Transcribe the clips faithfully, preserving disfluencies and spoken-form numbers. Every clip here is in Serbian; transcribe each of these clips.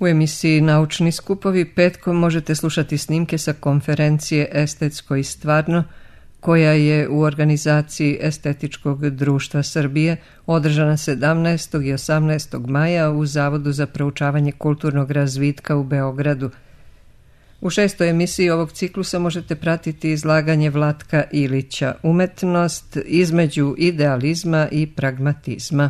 U emisiji Naučni skupovi petkom možete slušati snimke sa konferencije Estetsko i stvarno, koja je u organizaciji Estetičkog društva Srbije održana sedamnaestog i osamnaestog maja u Zavodu za proučavanje kulturnog razvitka u Beogradu. U šestoj emisiji ovog ciklusa možete pratiti izlaganje Vlatka Ilića, umetnost između idealizma i pragmatizma.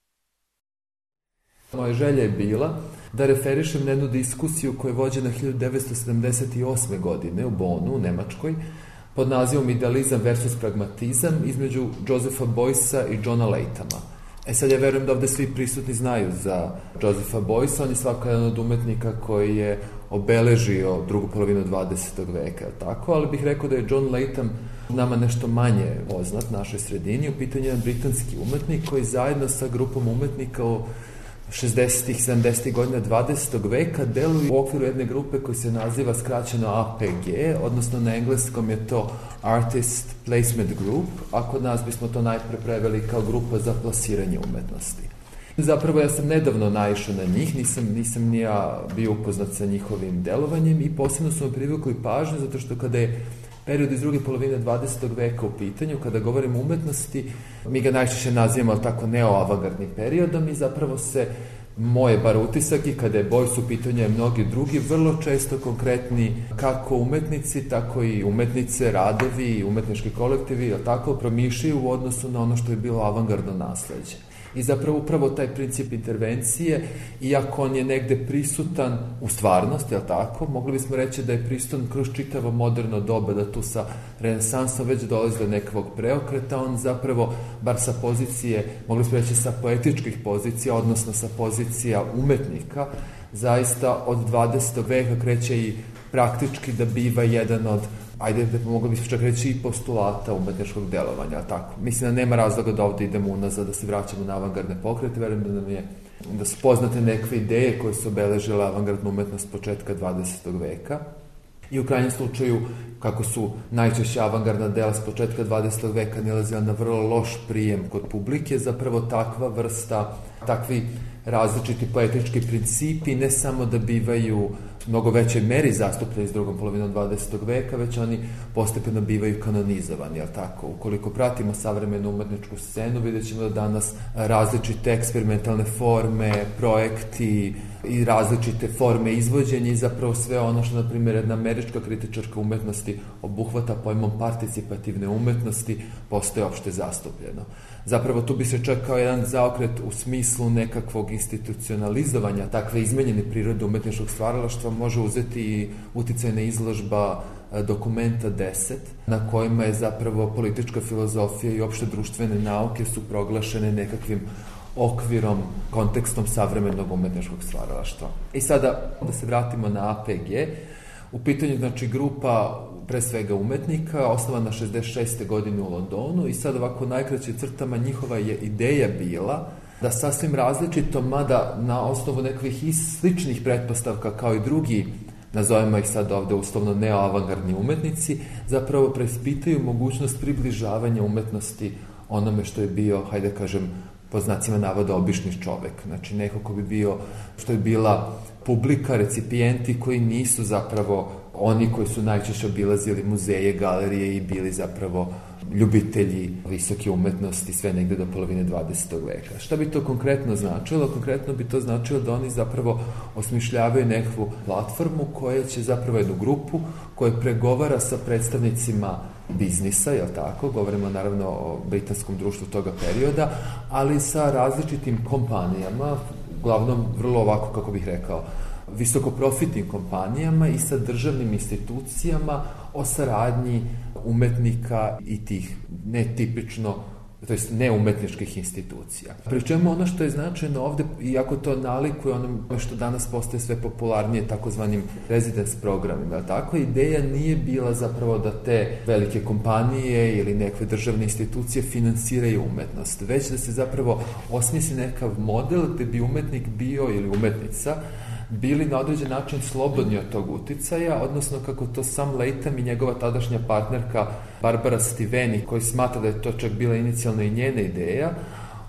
Moja želja je bila da referišem na jednu diskusiju koja je vođena hiljadu devetsto sedamdeset osme. godine u Bonu, u Nemačkoj, pod nazivom Idealizam versus pragmatizam između Josepha Beuys'a i Johna Lathama. E sad ja verujem da ovde svi prisutni znaju za Josepha Beuys'a, on je svakako jedan od umetnika koji je obeležio drugu polovinu dvadesetog veka, tako, ali bih rekao da je John Latham nama nešto manje poznat našoj sredini. U pitanju je jedan britanski umetnik koji zajedno sa grupom umetnika u šezdesetih, sedamdesetih godina dvadesetog veka deluju u okviru jedne grupe koja se naziva skraćeno A P G, odnosno na engleskom je to Artist Placement Group, a kod nas bismo to najpre preveli kao grupa za plasiranje umetnosti. Zapravo ja sam nedavno naišao na njih, nisam, nisam ni ja bio upoznat sa njihovim delovanjem i posebno su me privukli pažnju zato što kada je period iz druge polovine dvadesetog veka u pitanju, kada govorimo o umetnosti, mi ga najčešće nazivamo tako neoavangardnim periodom i zapravo se moje bar utisak i kada je Beuys u pitanju i mnogi drugi, vrlo često konkretni kako umetnici, tako i umetnice, radovi i umetnički kolektivi, tako promišljaju u odnosu na ono što je bilo avangardno nasleđe. I zapravo upravo taj princip intervencije, iako on je negde prisutan u stvarnosti, jel tako, mogli bismo reći da je prisutan kroz čitavo moderno doba, da tu sa renesansom već dolazi do nekog preokreta, on zapravo, bar sa pozicije, mogli bismo reći sa poetičkih pozicija, odnosno sa pozicija umetnika, zaista od dvadesetog veka kreće i praktički da biva jedan od, ajde da mogli bismo čak reći i postulata umetničkog delovanja, tako. Mislim da nema razloga da ovde idemo unazad, da se vraćamo na avangardne pokrete, verujem da nam je, da su poznate neke ideje koje su obeležile avangardnu umetnost početka dvadesetog veka. I u krajnjem slučaju, kako su najčešće avangardna dela s početka dvadesetog veka nalazila na vrlo loš prijem kod publike, zapravo takva vrsta, takvi različiti poetički principi ne samo da bivaju mnogo većoj meri zastupljeni s drugom polovinom dvadesetog veka, već oni postepeno bivaju kanonizovani, jel tako? Ukoliko pratimo savremenu umetničku scenu, vidjet ćemo da danas različite eksperimentalne forme, projekti i različite forme izvođenja i zapravo sve ono što, na primjer, jedna američka kritičarka umetnosti obuhvata pojmom participativne umetnosti, postoje opšte zastupljeno. Zapravo tu bi se čak kao jedan zaokret u smislu nekakvog institucionalizovanja takve izmenjene prirode umetničkog stvaralaštva može uzeti i uticajna izložba dokumenta deset, na kojima je zapravo politička filozofija i opšte društvene nauke su proglašene nekakvim okvirom, kontekstom savremenog umetničkog stvaralaštva. I sada da se vratimo na A P G, u pitanju znači grupa pre svega umetnika, osnovana šezdeset šeste. godine u Londonu i sad ovako najkraće crtama njihova je ideja bila da sasvim različito, mada na osnovu nekakvih i sličnih pretpostavka kao i drugi, nazovemo ih sad ovde uslovno neoavangardni umetnici, zapravo preispitaju mogućnost približavanja umetnosti onome što je bio, hajde kažem, po znacima navoda obični čovek. Znači neko ko bi bio, što je bila publika, recipijenti koji nisu zapravo oni koji su najčešće obilazili muzeje, galerije i bili zapravo ljubitelji visoke umetnosti sve negde do polovine dvadesetog veka. Šta bi to konkretno značilo? Konkretno bi to značilo da oni zapravo osmišljavaju nekakvu platformu koja će zapravo jednu grupu koja pregovara sa predstavnicima biznisa, jel tako? Govorimo naravno o britanskom društvu toga perioda, ali sa različitim kompanijama, uglavnom vrlo ovako, kako bih rekao, visokoprofitnim kompanijama i sa državnim institucijama o saradnji umetnika i tih netipično, to jest neumetničkih institucija. Pri čemu ono što je značajno ovde, iako to nalikuje ono što danas postaje sve popularnije takozvanim residence programima, tako ideja nije bila zapravo da te velike kompanije ili neke državne institucije finansiraju umetnost, već da se zapravo osmisli nekav model gde bi umetnik bio ili umetnica bili na određen način slobodni od tog uticaja, odnosno kako to sam Latham i njegova tadašnja partnerka Barbara Stiveni, koji smatra da je to čak bila inicijalna i njena ideja,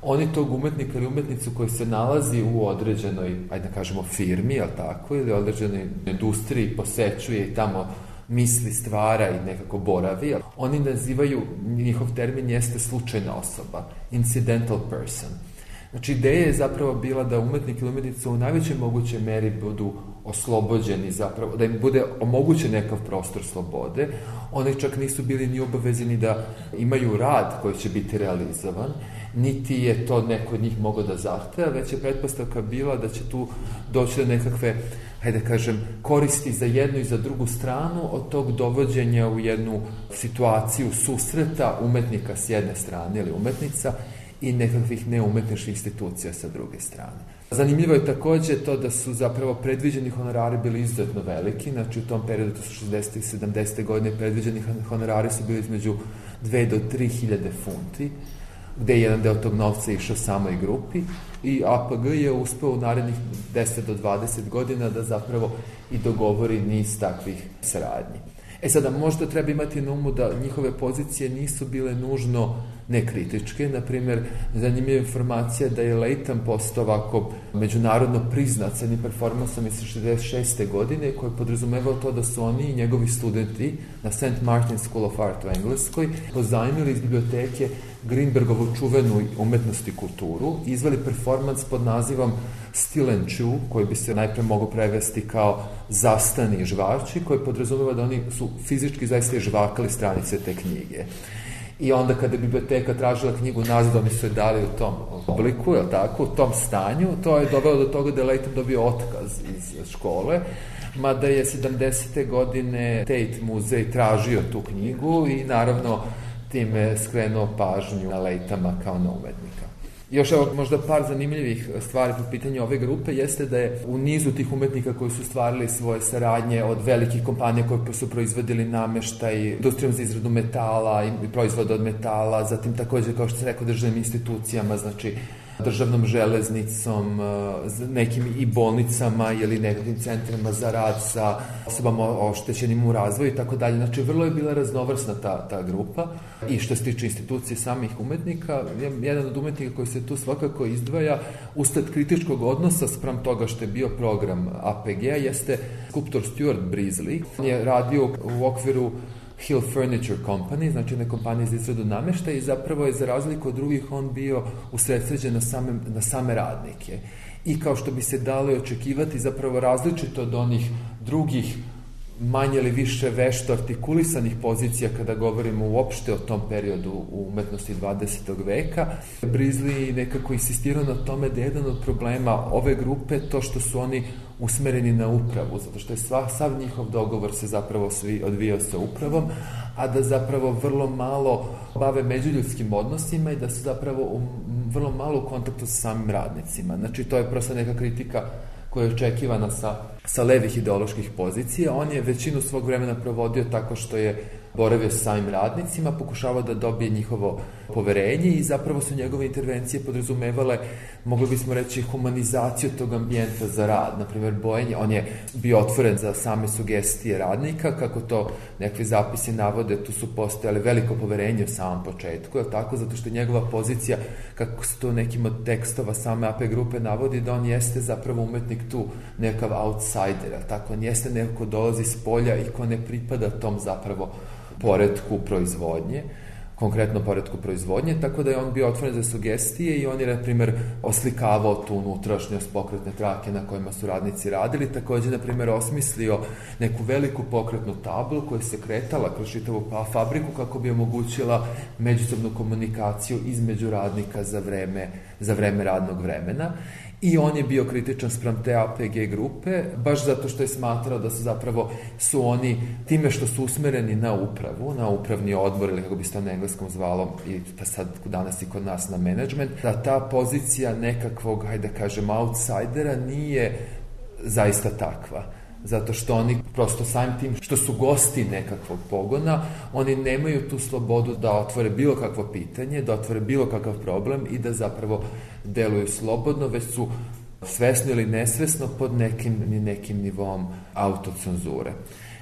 oni tog umetnika ili umetnicu koji se nalazi u određenoj, ajde da kažemo, firmi, jel tako, ili određenoj industriji, posećuje i tamo misli, stvara i nekako boravi, oni nazivaju, njihov termin jeste slučajna osoba, incidental person. Znači, ideja je zapravo bila da umetnik ili umetnica u najvećoj mogućoj meri budu oslobođeni zapravo, da im bude omogućen nekav prostor slobode. Oni čak nisu bili ni obavezeni da imaju rad koji će biti realizovan, niti je to neko od njih mogao da zahteva, već je pretpostavka bila da će tu doći do nekakve, hajde da kažem, koristi za jednu i za drugu stranu od tog dovođenja u jednu situaciju susreta umetnika s jedne strane ili umetnica i nekakvih neumetničkih institucija sa druge strane. Zanimljivo je takođe to da su zapravo predviđeni honorari bili izuzetno veliki, znači u tom periodu, to su šezdeset i sedamdeset godine, predviđeni honorari su bili između dve do tri hiljade funti, gde je jedan deo tog novca išao samoj grupi i A P G je uspeo u narednih deset do dvadeset godina da zapravo i dogovori niz takvih saradnji. E sada, možda treba imati na umu da njihove pozicije nisu bile nužno nekritičke. Naprimjer, zanimljiva informacija da je Leighton postao ovako međunarodno priznat sa jednim performansom iz šezdeset šeste godine koji je podrazumevao to da su oni i njegovi studenti na Saint Martin School of Art u Engleskoj pozajmili iz biblioteke Greenbergovu čuvenu umetnost i kulturu i izveli performans pod nazivom Still and Chew, koji bi se najpre mogao prevesti kao Zastani i žvači, koji podrazumeva da oni su fizički zaista žvakali stranice te knjige. I onda kada je biblioteka tražila knjigu nazad, oni su je dali u tom obliku, je tako, u tom stanju, to je dovelo do toga da je Leighton dobio otkaz iz škole, mada je sedamdesete godine Tate muzej tražio tu knjigu i naravno time skrenuo pažnju na Leighton kao na umetnika. Još evo možda par zanimljivih stvari po pitanju ove grupe jeste da je u nizu tih umetnika koji su stvarili svoje saradnje od velikih kompanija koje su proizvodili nameštaj, industrijom za izradu metala i proizvoda od metala, zatim takođe, kao što sam rekao, državnim institucijama, znači državnom železnicom, nekim i bolnicama ili nekakvim centrima za rad sa osobama oštećenim u razvoju i tako dalje. Znači, vrlo je bila raznovrsna ta, ta grupa i što se tiče institucije samih umetnika, jedan od umetnika koji se tu svakako izdvaja usled kritičkog odnosa spram toga što je bio program A P G-a jeste skulptor Stuart Brisley. On je radio u okviru Hill Furniture Company, znači jedna kompanija za izradu nameštaja i zapravo je za razliku od drugih on bio usredsređen na same, na same radnike. I kao što bi se dalo očekivati zapravo različito od onih drugih manje ili više vešto artikulisanih pozicija kada govorimo uopšte o tom periodu u umetnosti dvadesetog veka. Brisley nekako insistirao na tome da je jedan od problema ove grupe to što su oni usmereni na upravu, zato što je sva, sav njihov dogovor se zapravo svi odvijao sa upravom, a da zapravo vrlo malo bave međuljudskim odnosima i da su zapravo u, vrlo malo u kontaktu sa samim radnicima. Znači, to je prosto neka kritika koja je očekivana sa, sa levih ideoloških pozicija. On je većinu svog vremena provodio tako što je boravio sa samim radnicima, pokušavao da dobije njihovo poverenje i zapravo su njegove intervencije podrazumevale, mogli bismo reći, humanizaciju tog ambijenta za rad. Naprimjer, bojenje, on je bio otvoren za same sugestije radnika, kako to nekakvi zapisi navode, tu su postojale veliko poverenje u samom početku, je tako, zato što njegova pozicija, kako se to nekim od tekstova same A P grupe navodi, da on jeste zapravo umetnik tu nekav outsider, tako, on jeste neko ko dolazi s polja i ko ne pripada tom zapravo poretku proizvodnje, konkretno poretku proizvodnje, tako da je on bio otvoren za sugestije i on je, na primjer, oslikavao tu unutrašnjost pokretne trake na kojima su radnici radili, takođe, na primjer, osmislio neku veliku pokretnu tablu koja se kretala kroz čitavu fabriku kako bi omogućila međusobnu komunikaciju između radnika za vreme, za vreme radnog vremena. I on je bio kritičan spram te A P G grupe, baš zato što je smatrao da su zapravo su oni, time što su usmereni na upravu, na upravni odbor ili kako bi se to na engleskom zvalo i pa sad danas i kod nas na menadžment, da ta pozicija nekakvog, hajde da kažem, outsidera nije zaista takva. Zato što oni prosto samim tim što su gosti nekakvog pogona, oni nemaju tu slobodu da otvore bilo kakvo pitanje, da otvore bilo kakav problem i da zapravo deluju slobodno, već su svesno ili nesvesno pod nekim, nekim nivom autocenzure.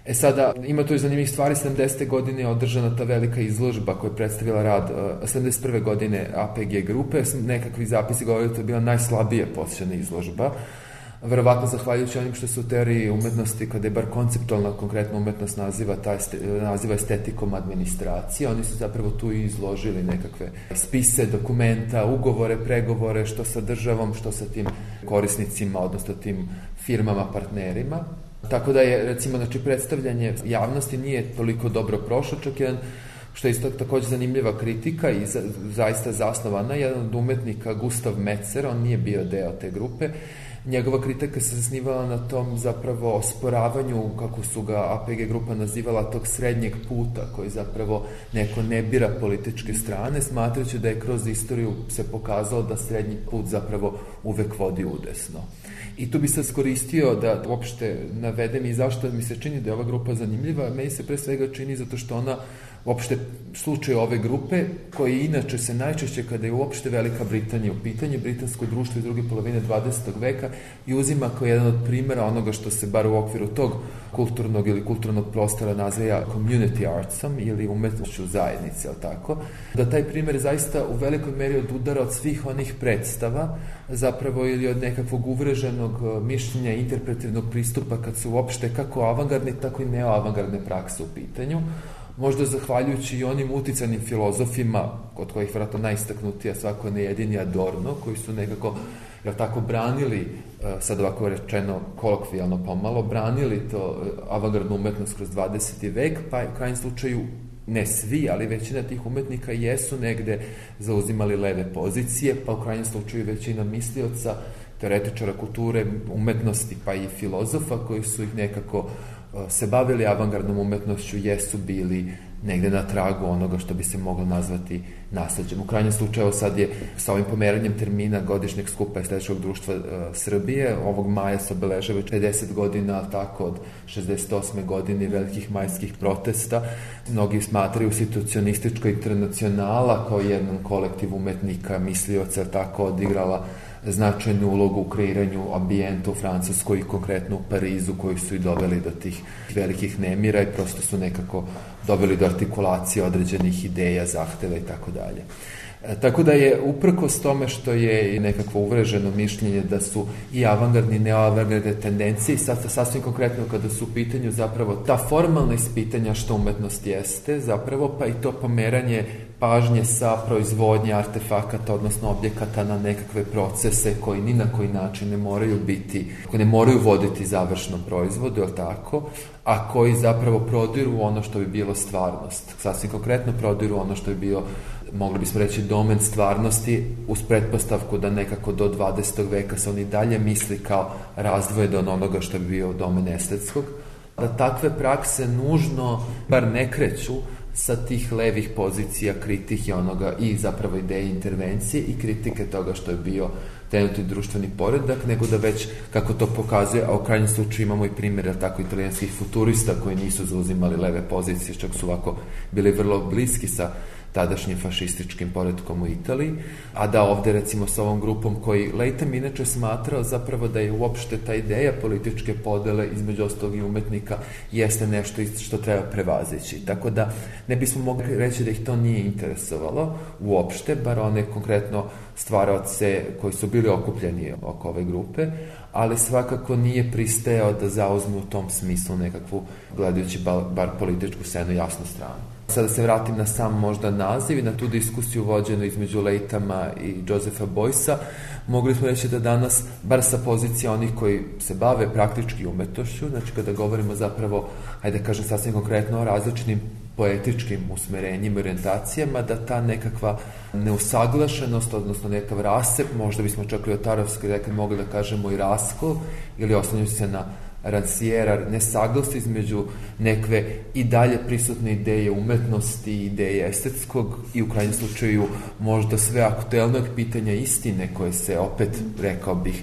E sada, ima tu i zanimljivih stvari, sedamdesete godine je održana ta velika izložba koja je predstavila rad sedamdeset prve godine A P G grupe, nekakvi zapisi govore da to je bila najslabije posjećena izložba, verovatno zahvaljujući onim što se u teoriji umetnosti, kada je bar konceptualna konkretna umetnost naziva, taj, naziva estetikom administracije, oni su zapravo tu i izložili nekakve spise, dokumenta, ugovore, pregovore, što sa državom, što sa tim korisnicima, odnosno tim firmama, partnerima. Tako da je, recimo, znači, predstavljanje javnosti nije toliko dobro prošlo, čak jedan, što je isto također zanimljiva kritika i za, zaista zasnovana, jedan od umetnika, Gustav Metzer, on nije bio deo te grupe, njegova kritika se zasnivala na tom zapravo osporavanju, kako su ga A P G grupa nazivala, tog srednjeg puta, koji zapravo neko ne bira političke strane, smatrajući da je kroz istoriju se pokazalo da srednji put zapravo uvek vodi udesno. I tu bi se skoristio da uopšte navedem i zašto mi se čini da je ova grupa zanimljiva. Meni se pre svega čini zato što ona uopšte slučaj ove grupe, koji inače se najčešće kada je uopšte Velika Britanija u pitanju, britansko društvo iz druge polovine dvadesetog veka, i uzima kao jedan od primjera onoga što se bar u okviru tog kulturnog ili kulturnog prostora naziva community artsom ili umetnošću zajednice, ali tako, da taj primjer zaista u velikoj meri odudara od svih onih predstava, zapravo ili od nekakvog uvreženog mišljenja, interpretivnog pristupa kad su uopšte kako avangardne, tako i neoavangardne prakse u pitanju. Možda zahvaljujući i onim uticajnim filozofima, od kojih vjerojatno najistaknutija svako ne jedini Adorno, koji su nekako, jel tako, branili, sad ovako rečeno kolokvijalno pomalo, branili to avangardnu umetnost kroz dvadeseti vek, pa u krajnjem slučaju ne svi, ali većina tih umetnika jesu negde zauzimali leve pozicije, pa u krajnjem slučaju većina mislioca, teoretičara kulture, umetnosti, pa i filozofa koji su ih nekako se bavili avangardnom umetnošću, jesu bili negde na tragu onoga što bi se moglo nazvati nasleđem. U krajnjem slučaju sad je sa ovim pomeranjem termina godišnjeg skupa Estetičkog društva uh, Srbije, ovog maja se obeležava pedeset godina, tako od šezdeset osme godine velikih majskih protesta. Mnogi smatraju situacionistička internacionala kao jedan kolektiv umetnika, mislioca, tako odigrala značajnu ulogu u kreiranju ambijenta u Francuskoj i konkretno u Parizu, koji su i doveli do tih velikih nemira i prosto su nekako doveli do artikulacije određenih ideja, zahteva i tako dalje. Tako da je uprkos tome što je nekakvo uvreženo mišljenje da su i avangardni i neoavangardne tendencije, i sad sasvim konkretno kada su u pitanju zapravo ta formalna ispitanja što umetnost jeste, zapravo pa i to pomeranje pažnje sa proizvodnje artefakata, odnosno objekata na nekakve procese koji ni na koji način ne moraju biti, koji ne moraju voditi završnom proizvodu, je li tako, a koji zapravo prodiru ono što bi bilo stvarnost. Sasvim konkretno prodiru ono što bi bio, mogli bismo reći, domen stvarnosti, uz pretpostavku da nekako do dvadesetog veka se on i dalje misli kao razdvojen od onoga što bi bio domen estetskog, da takve prakse nužno, bar ne kreću sa tih levih pozicija kritike onoga i zapravo ideje intervencije i kritike toga što je bio trenutni društveni poredak, nego da već, kako to pokazuje, a u krajnjem slučaju imamo i primjera tako italijanskih futurista koji nisu zauzimali leve pozicije, čak su ovako bili vrlo bliski sa tadašnjim fašističkim poretkom u Italiji, a da ovde recimo sa ovom grupom koji Leighton inače smatrao zapravo da je uopšte ta ideja političke podele između ostalog i umetnika jeste nešto što treba prevazići. Tako da ne bismo mogli reći da ih to nije interesovalo uopšte, bar one konkretno stvaraoce koji su bili okupljeni oko ove grupe, ali svakako nije pristajao da zauzmu u tom smislu nekakvu, gledajući bar, bar političku scenu, jasnu stranu. Sada se vratim na sam možda naziv i na tu diskusiju vođenu između Leighama i Josepha Beuys'a. Mogli smo reći da danas, bar sa pozicija onih koji se bave praktički umetnošću, znači kada govorimo zapravo, hajde da kažem sasvim konkretno o različitim poetičkim usmerenjima i orijentacijama, da ta nekakva neusaglašenost, odnosno nekakav rasep, možda bismo čak i o Tarovskoj rekli mogli da kažemo i raskol, ili oslanjući se na Rancière, nesaglas između nekve i dalje prisutne ideje umetnosti, ideje estetskog i u krajnjem slučaju možda sve aktuelnog pitanja istine koje se opet, rekao bih,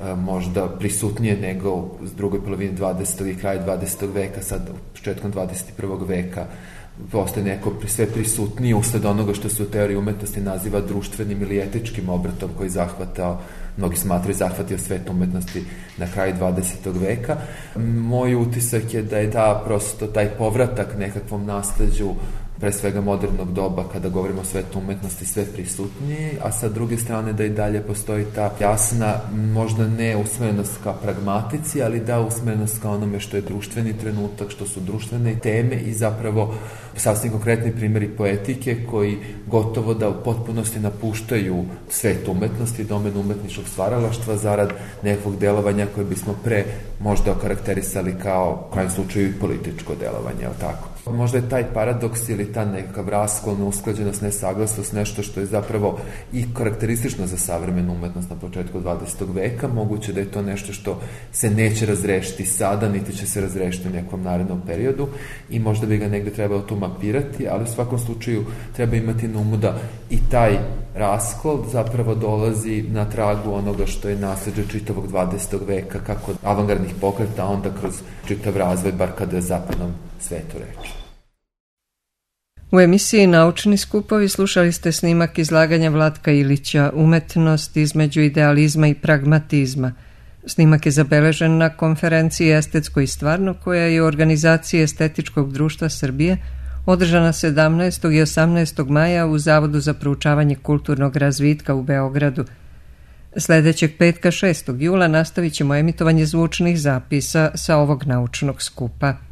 možda prisutnije nego u drugoj polovini dvadesetog i kraju dvadesetog veka, sad početkom dvadeset prvog veka postaje neko sve prisutnije usled onoga što se u teoriji umetnosti naziva društvenim ili etičkim obratom koji zahvatao, mnogi smatraju zahvatio svet umetnosti na kraju dvadesetog veka. Moj utisak je da je ta, prosto, taj povratak nekakvom nasleđu pre svega modernog doba, kada govorimo o svetu umetnosti, sve prisutniji, a sa druge strane da i dalje postoji ta jasna, možda ne usmerenost ka pragmatici, ali da usmerenost ka onome što je društveni trenutak, što su društvene teme i zapravo sasvim konkretni primjeri poetike koji gotovo da u potpunosti napuštaju svet umetnosti, domen umetničkog stvaralaštva zarad nekog delovanja koje bismo pre možda okarakterisali kao, u krajem slučaju, i političko delovanje, ali tako. Možda je taj paradoks ili ta nekakav raskol, neusklađenost, nesaglasnost nešto što je zapravo i karakteristično za savremenu umetnost na početku dvadesetog veka. Moguće da je to nešto što se neće razrešiti sada, niti će se razrešiti u nekom narednom periodu i možda bi ga negde trebalo tu mapirati, ali u svakom slučaju treba imati na umu da i taj raskol zapravo dolazi na tragu onoga što je nasleđe čitavog dvadesetog veka, kako avangardnih pokreta, onda kroz čitav razvoj, bar kada je zapadnom svetu reč. U emisiji Naučni skupovi slušali ste snimak izlaganja Vlatka Ilića Umetnost između idealizma i pragmatizma. Snimak je zabeležen na konferenciji Estetsko i stvarno koja je u organizaciji Estetičkog društva Srbije održana sedamnaestog i osamnaestog maja u Zavodu za proučavanje kulturnog razvitka u Beogradu. Sljedećeg petka šestog jula nastavit ćemo emitovanje zvučnih zapisa sa ovog naučnog skupa.